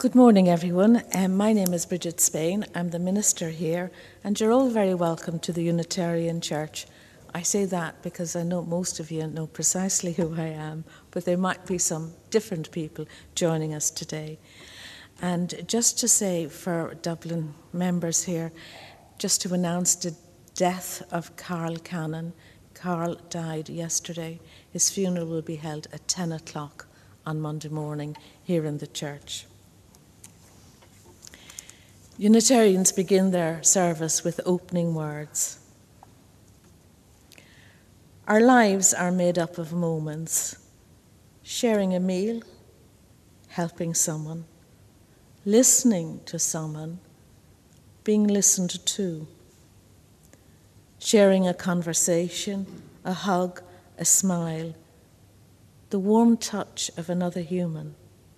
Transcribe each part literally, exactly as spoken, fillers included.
Good morning, everyone. Um, my name is Bridget Spain. I'm the minister here, and you're all very welcome to the Unitarian Church. I say that because I know most of you know precisely who I am, but there might be some different people joining us today. And just to say for Dublin members here, just to announce the death of Carl Cannon. Carl died yesterday. His funeral will be held at ten o'clock on Monday morning here in the church. Unitarians begin their service with opening words. Our lives are made up of moments: sharing a meal, helping someone, listening to someone, being listened to, sharing a conversation, a hug, a smile, the warm touch of another human.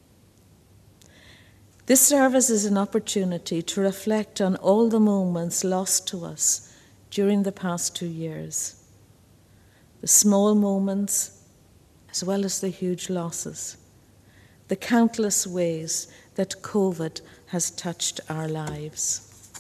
This service is an opportunity to reflect on all the moments lost to us during the past two years. The small moments, as well as the huge losses. The countless ways that COVID has touched our lives.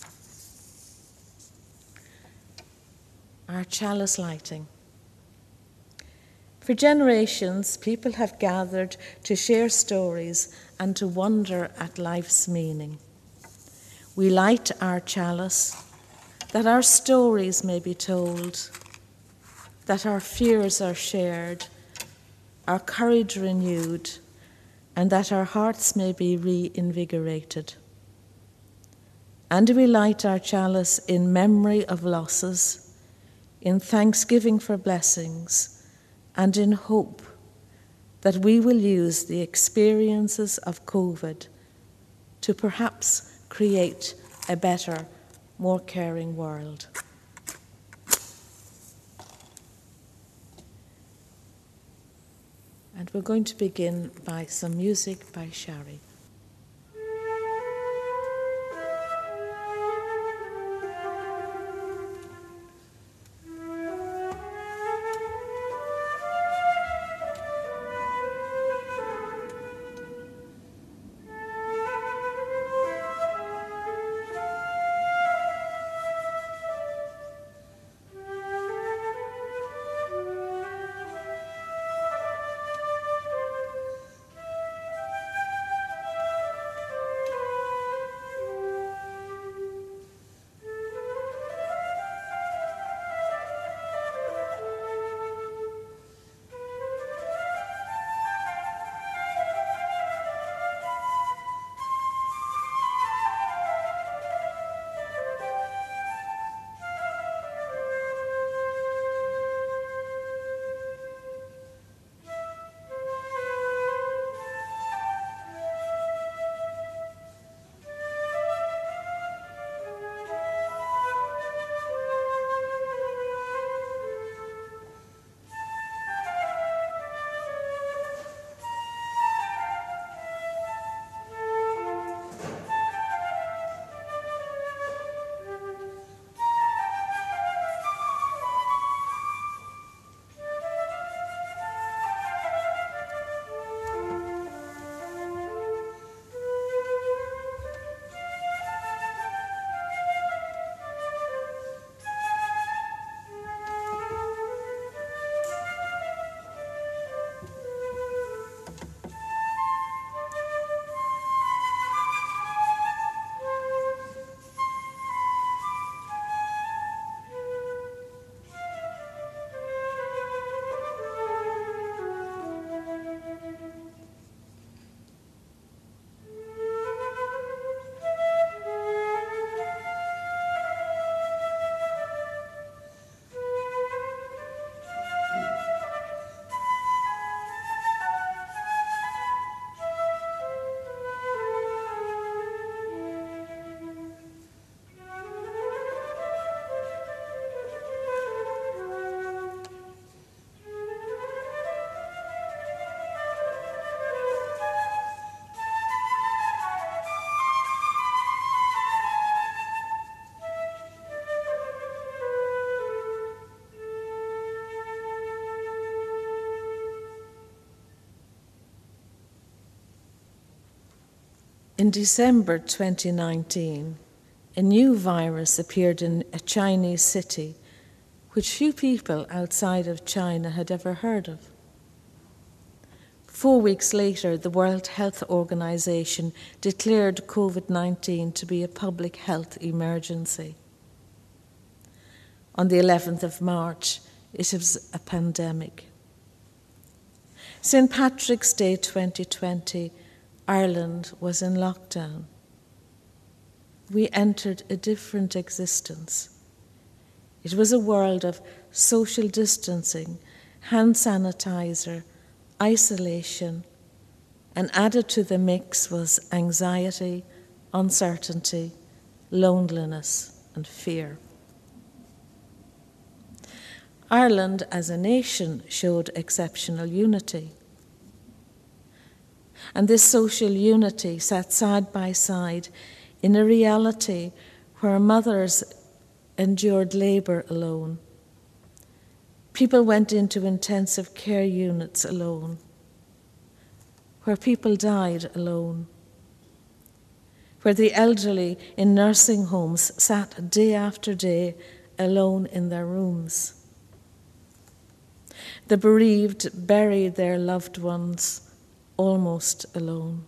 Our chalice lighting. For generations, people have gathered to share stories and to wonder at life's meaning. We light our chalice that our stories may be told, that our fears are shared, our courage renewed, and that our hearts may be reinvigorated. And we light our chalice in memory of losses, in thanksgiving for blessings, and in hope that we will use the experiences of COVID to perhaps create a better, more caring world. And we're going to begin by some music by Shari. In December twenty nineteen, a new virus appeared in a Chinese city which few people outside of China had ever heard of. Four weeks later, the World Health Organization declared COVID nineteen to be a public health emergency. On the eleventh of March, it was a pandemic. Saint Patrick's Day twenty twenty, Ireland was in lockdown. We entered a different existence. It was a world of social distancing, hand sanitizer, isolation, and added to the mix was anxiety, uncertainty, loneliness, and fear. Ireland as a nation showed exceptional unity. And this social unity sat side by side in a reality where mothers endured labour alone. People went into intensive care units alone, where people died alone, where the elderly in nursing homes sat day after day alone in their rooms. The bereaved buried their loved ones almost alone.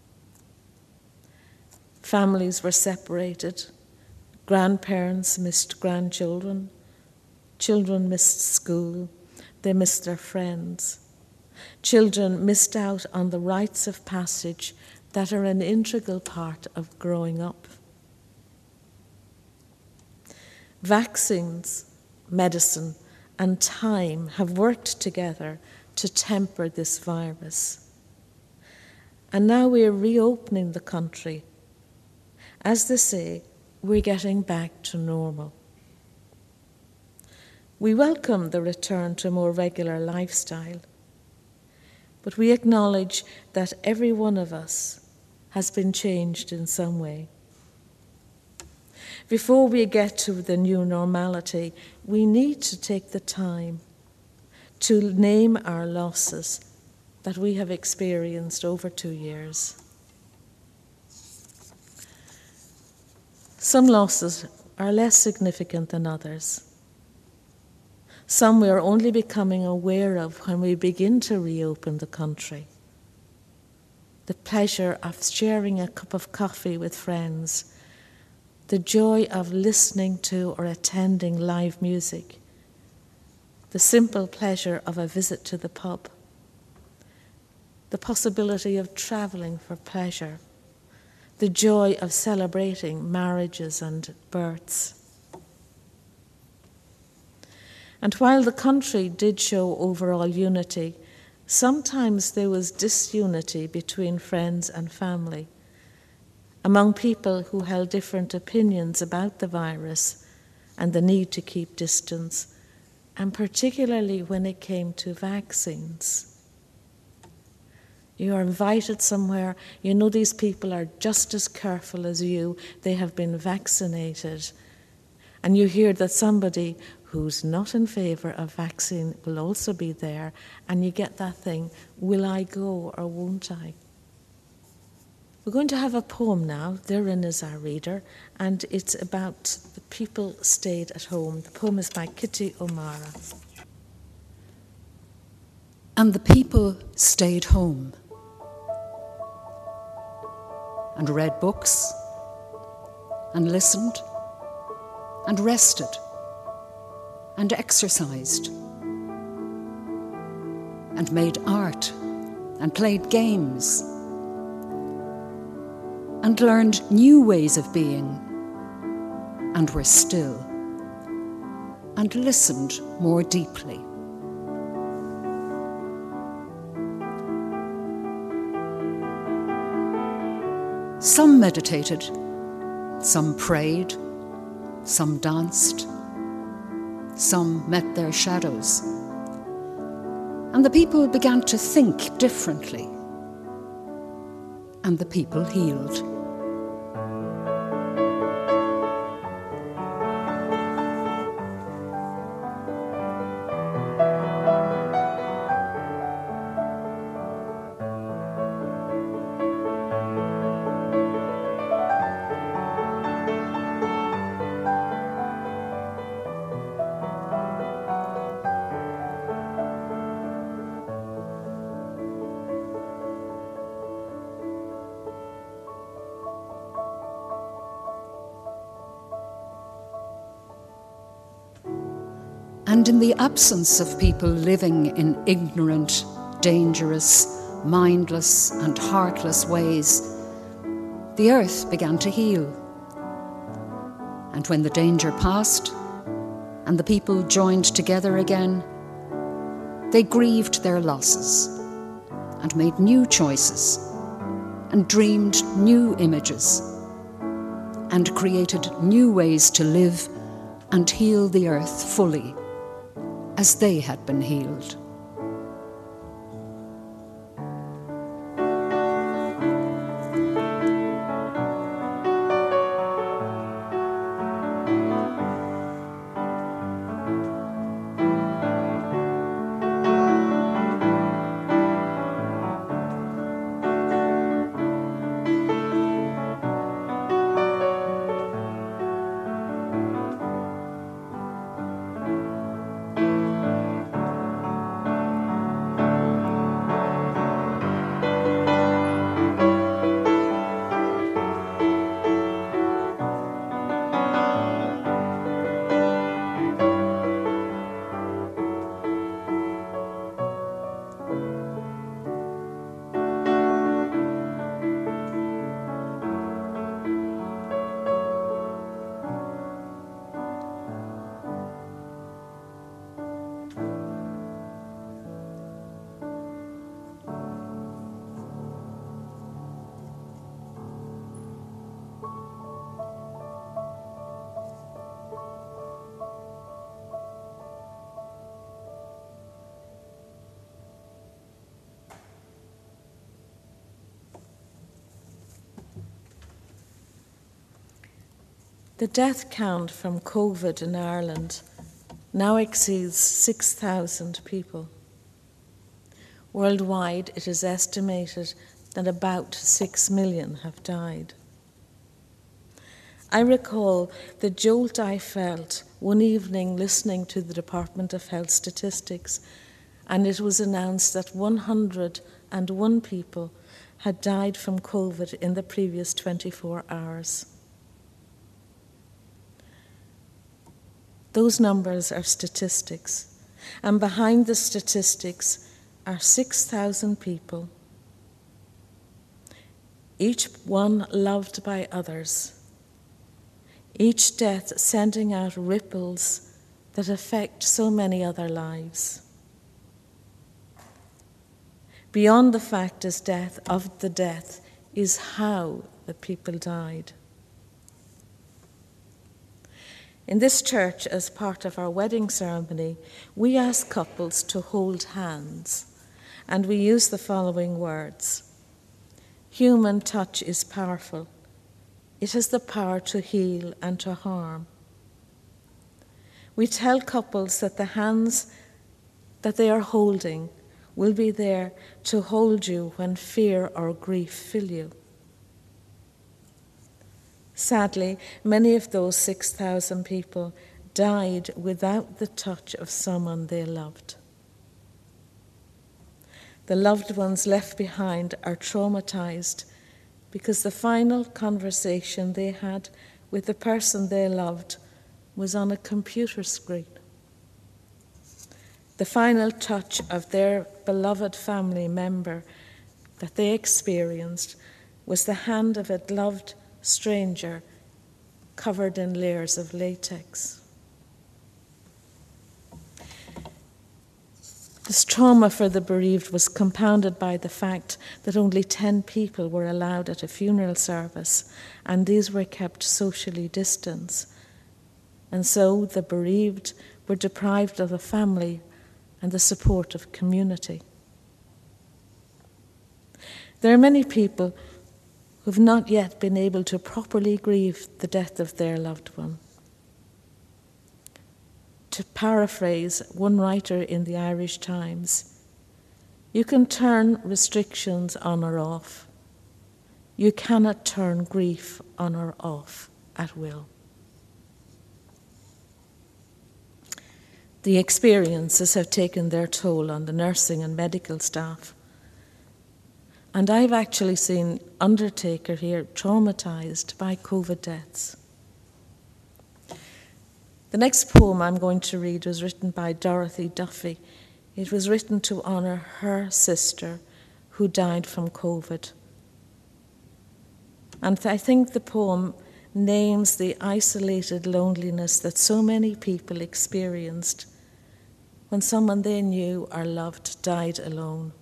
Families were separated. Grandparents missed grandchildren. Children missed school. They missed their friends. Children missed out on the rites of passage that are an integral part of growing up. Vaccines, medicine, and time have worked together to temper this virus. And now we are reopening the country. As they say, we're getting back to normal. We welcome the return to a more regular lifestyle, but we acknowledge that every one of us has been changed in some way. Before we get to the new normality, we need to take the time to name our losses that we have experienced over two years. Some losses are less significant than others. Some we are only becoming aware of when we begin to reopen the country. The pleasure of sharing a cup of coffee with friends, the joy of listening to or attending live music, the simple pleasure of a visit to the pub, the possibility of travelling for pleasure, the joy of celebrating marriages and births. And while the country did show overall unity, sometimes there was disunity between friends and family, among people who held different opinions about the virus and the need to keep distance, and particularly when it came to vaccines. You are invited somewhere, you know these people are just as careful as you, they have been vaccinated, and you hear that somebody who's not in favour of vaccine will also be there, and you get that thing, will I go or won't I? We're going to have a poem now. Therein is our reader, and it's about the people stayed at home. The poem is by Kitty O'Mara. And the people stayed home and read books and listened and rested and exercised and made art and played games and learned new ways of being and were still and listened more deeply. Some meditated, some prayed, some danced, some met their shadows. And the people began to think differently. And the people healed. And in the absence of people living in ignorant, dangerous, mindless and heartless ways, the earth began to heal. And when the danger passed and the people joined together again, they grieved their losses and made new choices and dreamed new images and created new ways to live and heal the earth fully as they had been healed. The death count from COVID in Ireland now exceeds six thousand people. Worldwide, it is estimated that about six million have died. I recall the jolt I felt one evening listening to the Department of Health statistics, and it was announced that one hundred and one people had died from COVID in the previous twenty-four hours. Those numbers are statistics, and behind the statistics are six thousand people, each one loved by others, each death sending out ripples that affect so many other lives. Beyond the fact is death of the death is how the people died. In this church, as part of our wedding ceremony, we ask couples to hold hands, and we use the following words. Human touch is powerful. It has the power to heal and to harm. We tell couples that the hands that they are holding will be there to hold you when fear or grief fill you. Sadly, many of those six thousand people died without the touch of someone they loved. The loved ones left behind are traumatized because the final conversation they had with the person they loved was on a computer screen. The final touch of their beloved family member that they experienced was the hand of a loved stranger covered in layers of latex. This trauma for the bereaved was compounded by the fact that only ten people were allowed at a funeral service, and these were kept socially distant. And so the bereaved were deprived of a family and the support of community. There are many people who have not yet been able to properly grieve the death of their loved one. To paraphrase one writer in the Irish Times, you can turn restrictions on or off. You cannot turn grief on or off at will. The experiences have taken their toll on the nursing and medical staff. And I've actually seen undertaker here traumatized by COVID deaths. The next poem I'm going to read was written by Dorothy Duffy. It was written to honour her sister who died from COVID. And I think the poem names the isolated loneliness that so many people experienced when someone they knew or loved died alone.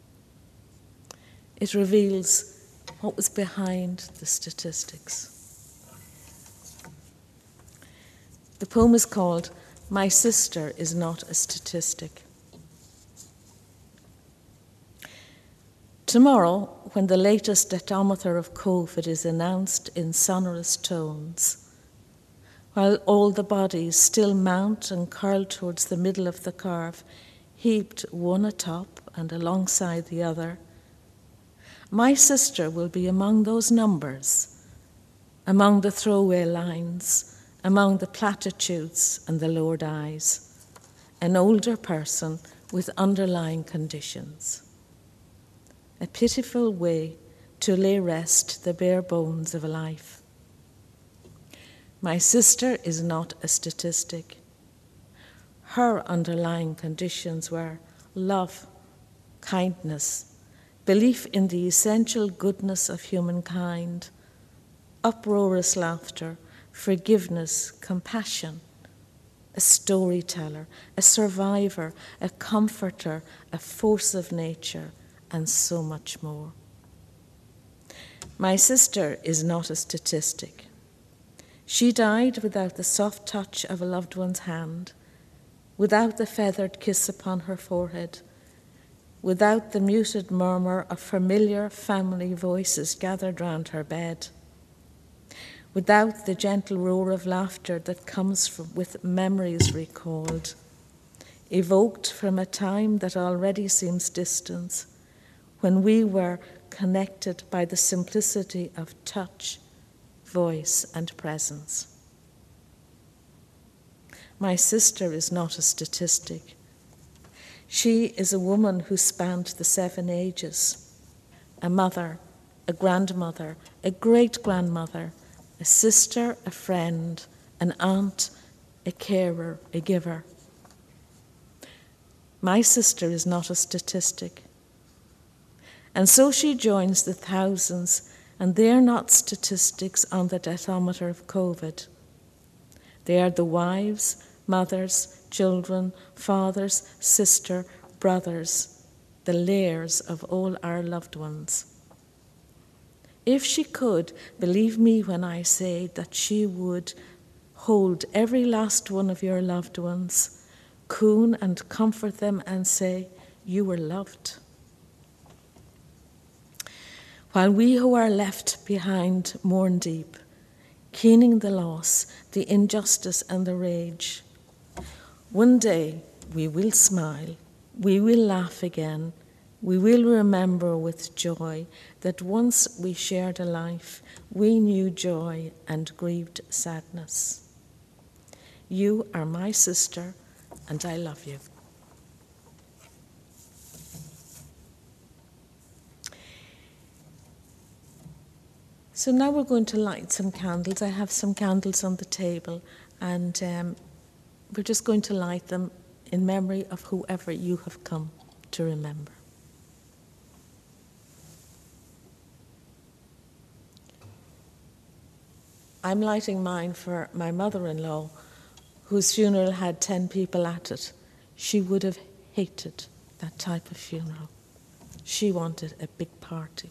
It reveals what was behind the statistics. The poem is called My Sister is Not a Statistic. Tomorrow, when the latest detometer of COVID is announced in sonorous tones, while all the bodies still mount and curl towards the middle of the curve, heaped one atop and alongside the other, my sister will be among those numbers, among the throwaway lines, among the platitudes and the lowered eyes, an older person with underlying conditions. A pitiful way to lay rest the bare bones of a life. My sister is not a statistic. Her underlying conditions were love, kindness, belief in the essential goodness of humankind, uproarious laughter, forgiveness, compassion, a storyteller, a survivor, a comforter, a force of nature, and so much more. My sister is not a statistic. She died without the soft touch of a loved one's hand, without the feathered kiss upon her forehead, without the muted murmur of familiar family voices gathered round her bed, without the gentle roar of laughter that comes from, with memories recalled, evoked from a time that already seems distant, when we were connected by the simplicity of touch, voice, and presence. My sister is not a statistic. She is a woman who spanned the seven ages, a mother, a grandmother, a great-grandmother, a sister, a friend, an aunt, a carer, a giver. My sister is not a statistic. And so she joins the thousands, and they're not statistics on the detometer of COVID. They are the wives, mothers, children, fathers, sister, brothers, the layers of all our loved ones. If she could, believe me when I say that she would hold every last one of your loved ones, coon and comfort them and say, you were loved. While we who are left behind mourn deep, keening the loss, the injustice and the rage, one day we will smile, we will laugh again, we will remember with joy that once we shared a life, we knew joy and grieved sadness. You are my sister, and I love you. So now we're going to light some candles. I have some candles on the table, and um, we're just going to light them in memory of whoever you have come to remember. I'm lighting mine for my mother-in-law, whose funeral had ten people at it. She would have hated that type of funeral. She wanted a big party.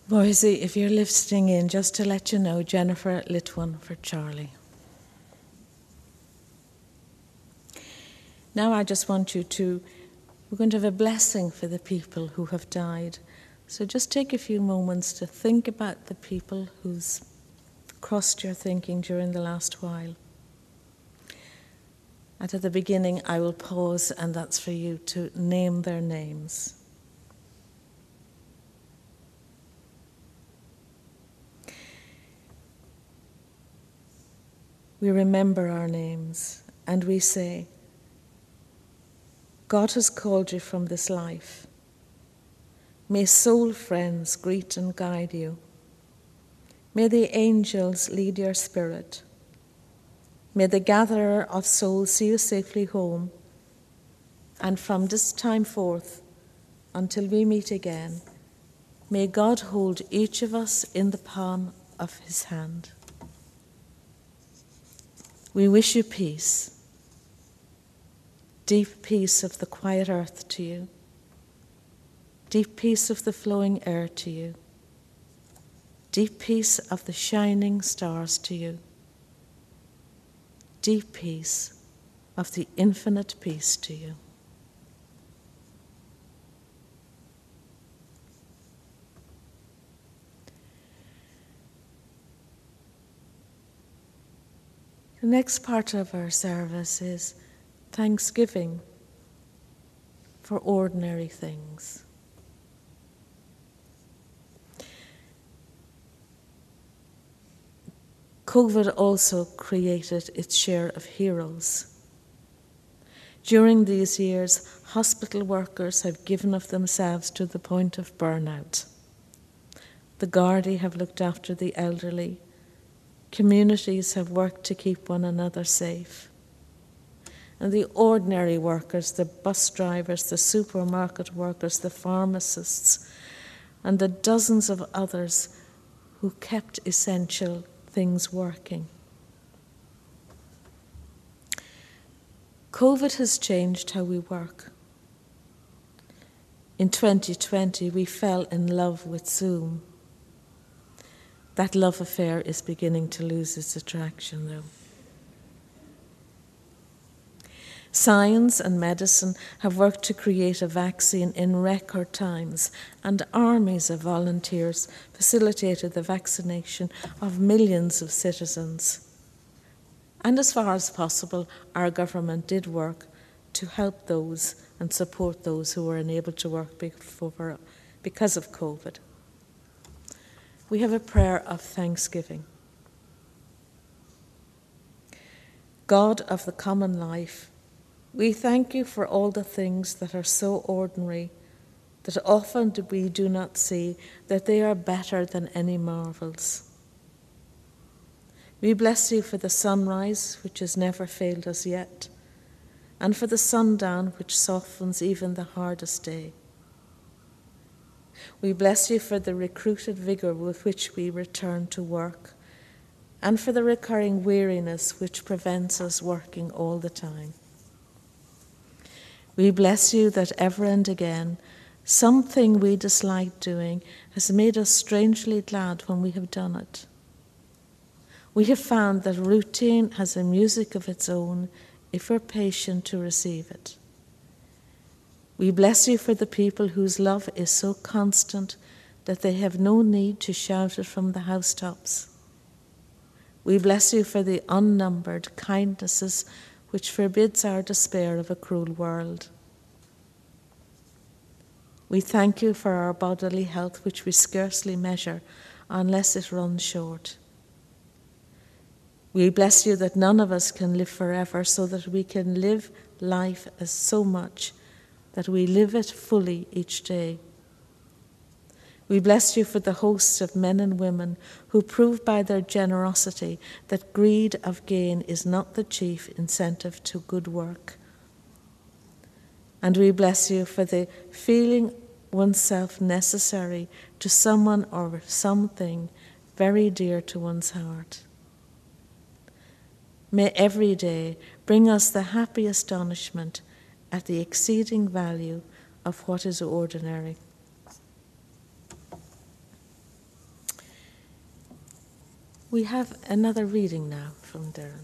Boise, if you're listening in, just to let you know, Jennifer lit one for Charlie. Now I just want you to, we're going to have a blessing for the people who have died. So just take a few moments to think about the people who's crossed your thinking during the last while. And at the beginning, I will pause, and that's for you to name their names. We remember our names, and we say, God has called you from this life. May soul friends greet and guide you. May the angels lead your spirit. May the gatherer of souls see you safely home. And from this time forth, until we meet again, may God hold each of us in the palm of his hand. We wish you peace, deep peace of the quiet earth to you, deep peace of the flowing air to you, deep peace of the shining stars to you, deep peace of the infinite peace to you. The next part of our service is thanksgiving for ordinary things. COVID also created its share of heroes. During these years, hospital workers have given of themselves to the point of burnout. The Gardaí have looked after the elderly. Communities have worked to keep one another safe. And the ordinary workers, the bus drivers, the supermarket workers, the pharmacists, and the dozens of others who kept essential things working. COVID has changed how we work. In twenty twenty, we fell in love with Zoom. That love affair is beginning to lose its attraction, though. Science and medicine have worked to create a vaccine in record times, and armies of volunteers facilitated the vaccination of millions of citizens. And as far as possible, our government did work to help those and support those who were unable to work before, because of COVID. We have a prayer of thanksgiving. God of the common life, we thank you for all the things that are so ordinary that often we do not see that they are better than any marvels. We bless you for the sunrise, which has never failed us yet, and for the sundown, which softens even the hardest day. We bless you for the recruited vigour with which we return to work, and for the recurring weariness which prevents us working all the time. We bless you that ever and again, something we dislike doing has made us strangely glad when we have done it. We have found that routine has a music of its own if we're patient to receive it. We bless you for the people whose love is so constant that they have no need to shout it from the housetops. We bless you for the unnumbered kindnesses which forbids our despair of a cruel world. We thank you for our bodily health, which we scarcely measure unless it runs short. We bless you that none of us can live forever, so that we can live life as so much that we live it fully each day. We bless you for the hosts of men and women who prove by their generosity that greed of gain is not the chief incentive to good work. And we bless you for the feeling oneself necessary to someone or something very dear to one's heart. May every day bring us the happy astonishment at the exceeding value of what is ordinary. We have another reading now from Darren.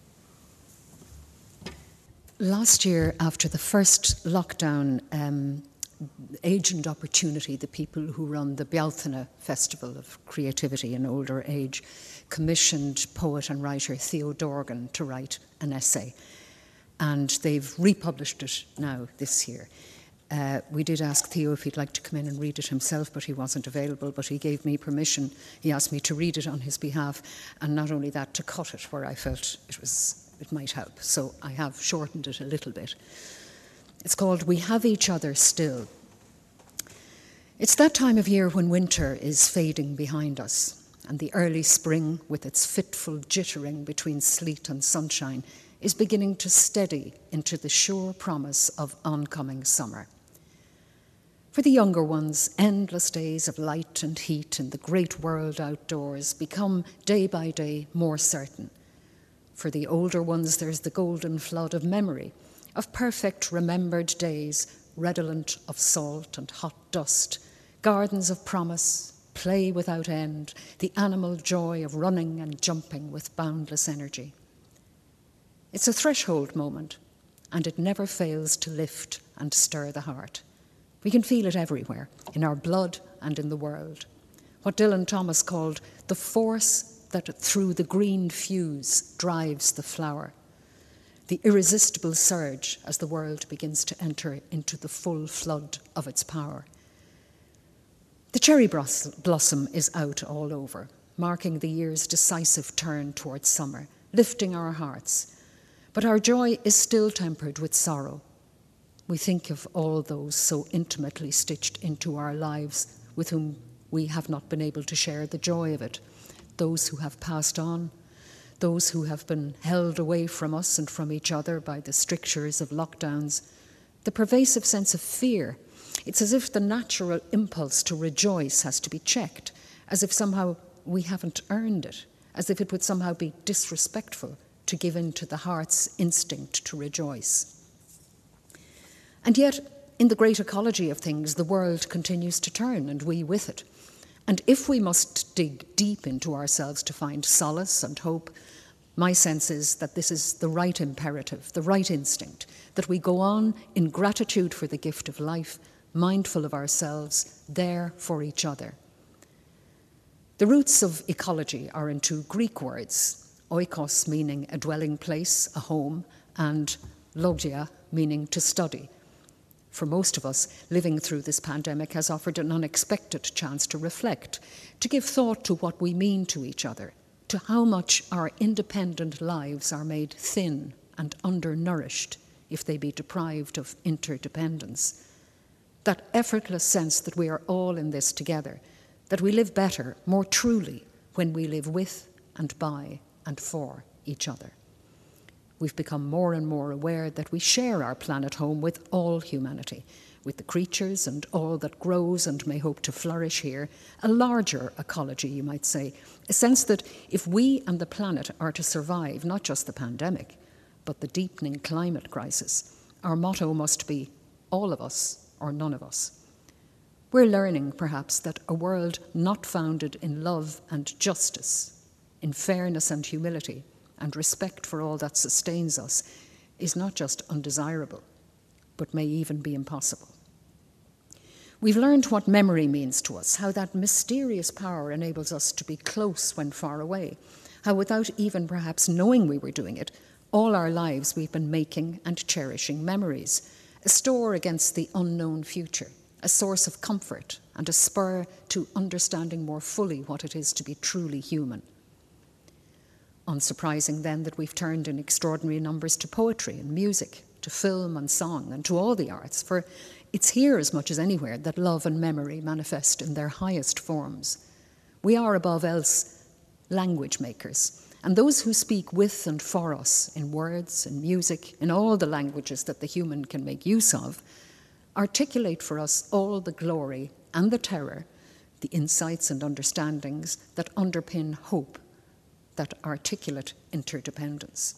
Last year, after the first lockdown, um, Age and Opportunity, the people who run the Bealtaine Festival of Creativity in Older Age, commissioned poet and writer Theo Dorgan to write an essay. And they've republished it now this year. Uh, we did ask Theo if he'd like to come in and read it himself, but he wasn't available, but he gave me permission. He asked me to read it on his behalf, and not only that, to cut it where I felt it was it might help. So I have shortened it a little bit. It's called We Have Each Other Still. It's that time of year when winter is fading behind us, and the early spring, with its fitful jittering between sleet and sunshine, is beginning to steady into the sure promise of oncoming summer. For the younger ones, endless days of light and heat in the great world outdoors become day by day more certain. For the older ones, there's the golden flood of memory, of perfect remembered days, redolent of salt and hot dust, gardens of promise, play without end, the animal joy of running and jumping with boundless energy. It's a threshold moment, and it never fails to lift and stir the heart. We can feel it everywhere, in our blood and in the world. What Dylan Thomas called the force that through the green fuse drives the flower, the irresistible surge as the world begins to enter into the full flood of its power. The cherry blossom is out all over, marking the year's decisive turn towards summer, lifting our hearts. But our joy is still tempered with sorrow. We think of all those so intimately stitched into our lives with whom we have not been able to share the joy of it, those who have passed on, those who have been held away from us and from each other by the strictures of lockdowns, the pervasive sense of fear. It's as if the natural impulse to rejoice has to be checked, as if somehow we haven't earned it, as if it would somehow be disrespectful to give in to the heart's instinct to rejoice. And yet, in the great ecology of things, the world continues to turn, and we with it. And if we must dig deep into ourselves to find solace and hope, my sense is that this is the right imperative, the right instinct, that we go on in gratitude for the gift of life, mindful of ourselves, there for each other. The roots of ecology are in two Greek words, oikos meaning a dwelling place, a home, and logia meaning to study. For most of us, living through this pandemic has offered an unexpected chance to reflect, to give thought to what we mean to each other, to how much our independent lives are made thin and undernourished if they be deprived of interdependence. That effortless sense that we are all in this together, that we live better, more truly, when we live with and by and for each other. We've become more and more aware that we share our planet home with all humanity, with the creatures and all that grows and may hope to flourish here, a larger ecology, you might say, a sense that if we and the planet are to survive not just the pandemic, but the deepening climate crisis, our motto must be all of us or none of us. We're learning, perhaps, that a world not founded in love and justice, in fairness and humility, and respect for all that sustains us is not just undesirable, but may even be impossible. We've learned what memory means to us, how that mysterious power enables us to be close when far away, how without even perhaps knowing we were doing it, all our lives we've been making and cherishing memories, a store against the unknown future, a source of comfort and a spur to understanding more fully what it is to be truly human. Unsurprising then that we've turned in extraordinary numbers to poetry and music, to film and song, and to all the arts, for it's here as much as anywhere that love and memory manifest in their highest forms. We are above else language makers, and those who speak with and for us in words and music, in all the languages that the human can make use of, articulate for us all the glory and the terror, the insights and understandings that underpin hope, that articulate interdependence.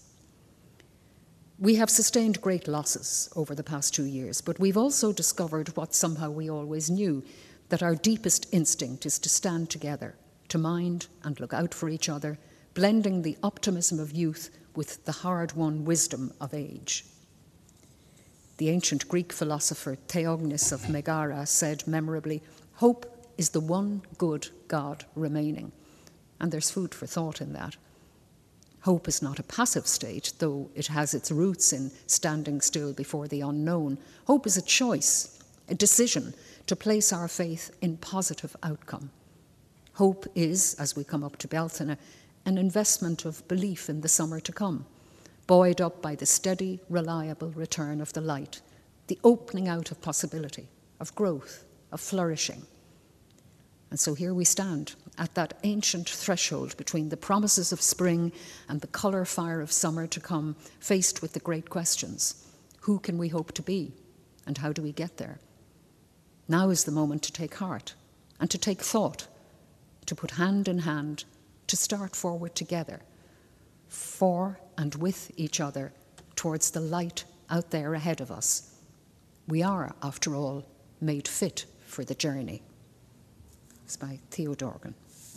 We have sustained great losses over the past two years, but we've also discovered what somehow we always knew, that our deepest instinct is to stand together, to mind and look out for each other, blending the optimism of youth with the hard-won wisdom of age. The ancient Greek philosopher Theognis of Megara said memorably, "Hope is the one good God remaining." And there's food for thought in that. Hope is not a passive state, though it has its roots in standing still before the unknown. Hope is a choice, a decision to place our faith in positive outcome. Hope is, as we come up to Beltana, an investment of belief in the summer to come, buoyed up by the steady, reliable return of the light, the opening out of possibility, of growth, of flourishing. And so here we stand at that ancient threshold between the promises of spring and the colour fire of summer to come, faced with the great questions. Who can we hope to be, and how do we get there? Now is the moment to take heart and to take thought, to put hand in hand, to start forward together, for and with each other, towards the light out there ahead of us. We are, after all, made fit for the journey. It's by Theo Dorgan.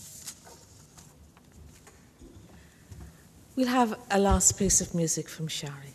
We'll have a last piece of music from Shari.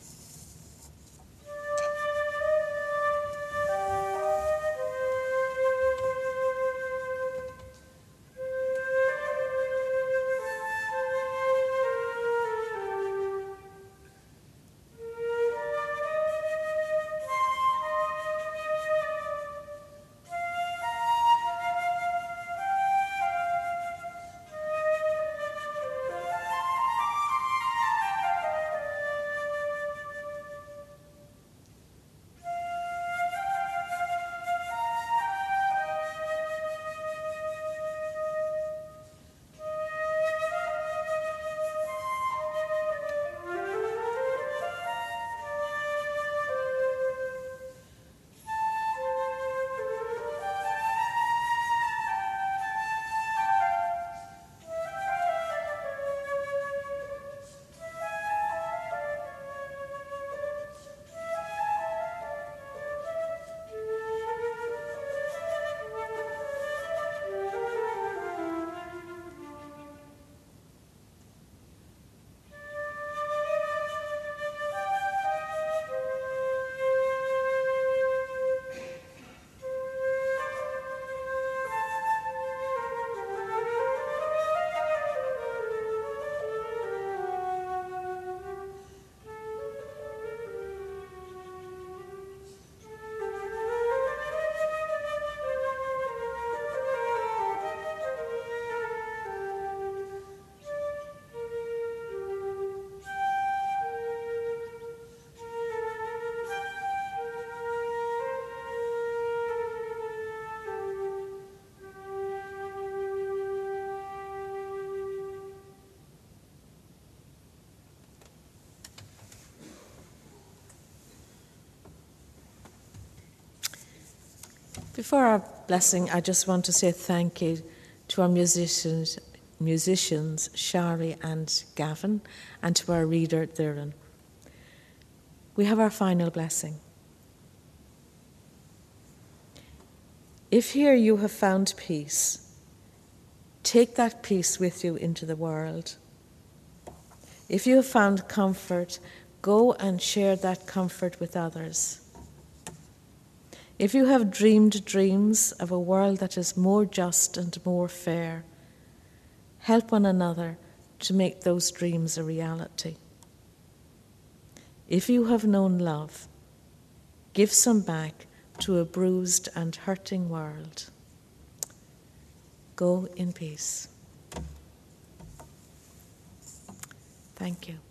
Before our blessing, I just want to say thank you to our musicians, musicians Shari and Gavin, and to our reader, Dhiren. We have our final blessing. If here you have found peace, take that peace with you into the world. If you have found comfort, go and share that comfort with others. If you have dreamed dreams of a world that is more just and more fair, help one another to make those dreams a reality. If you have known love, give some back to a bruised and hurting world. Go in peace. Thank you.